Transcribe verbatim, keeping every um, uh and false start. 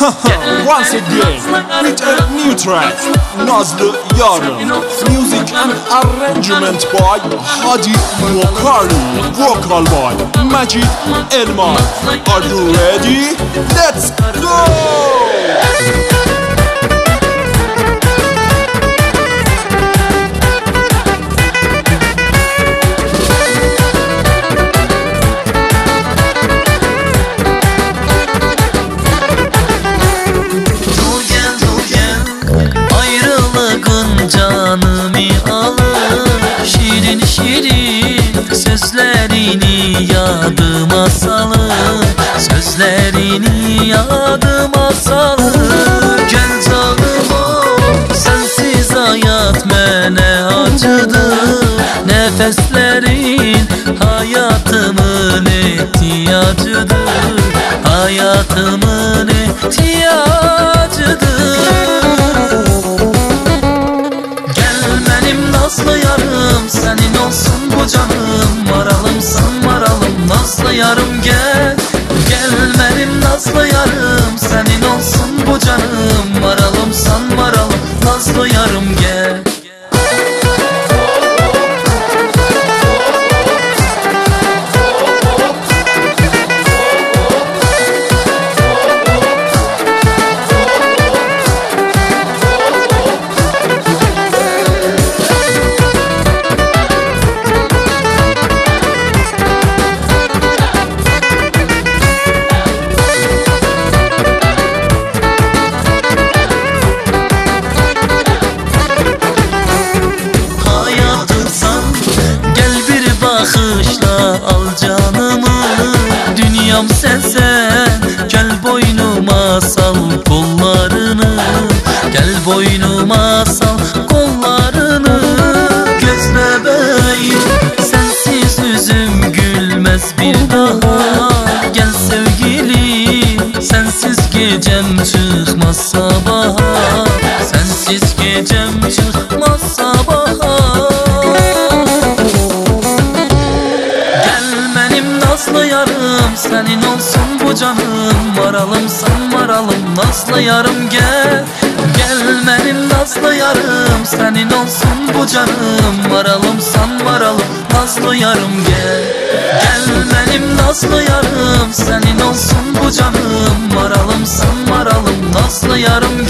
Once again with a new track, Nazlı Yarım. Music and arrangement by Hadi Mokari. Vocal by Majid Elman. Are you ready? Let's go! Sözlerini yadıma salır, sözlerini yadıma salır. Gel canım ol, sensiz hayat mene acıdır. Nefeslerin hayatımın ihtiyacıdır, hayatımın ihtiyacıdır. Gel benim nazlı yarım, senin olsun bu canım. Maralımsan maralım, nazlı yarım gel. Gel benim nazlı yarım, senin olsun bu canım. Maralımsan maralım, nazlı yarım gel. Al canımı, dünyam sensen. Gel boynuma sal kollarını, gel boynuma sal kollarını. Göz bebeğim, sensiz yüzüm gülmez bir daha. Gel sevgilim, sensiz gecem çıkmaz sabaha, sensiz gecem çıkmaz sabaha. Nazlı yarım, senin olsun bu canım. Maralımsan maralım, nazlı yarım gel. Gel benim nazlı yarım, senin olsun bu canım. Maralımsan maralım, nazlı yarım gel. Gel benim nazlı yarım, senin olsun bu canım. Maralımsan maralım, nazlı yarım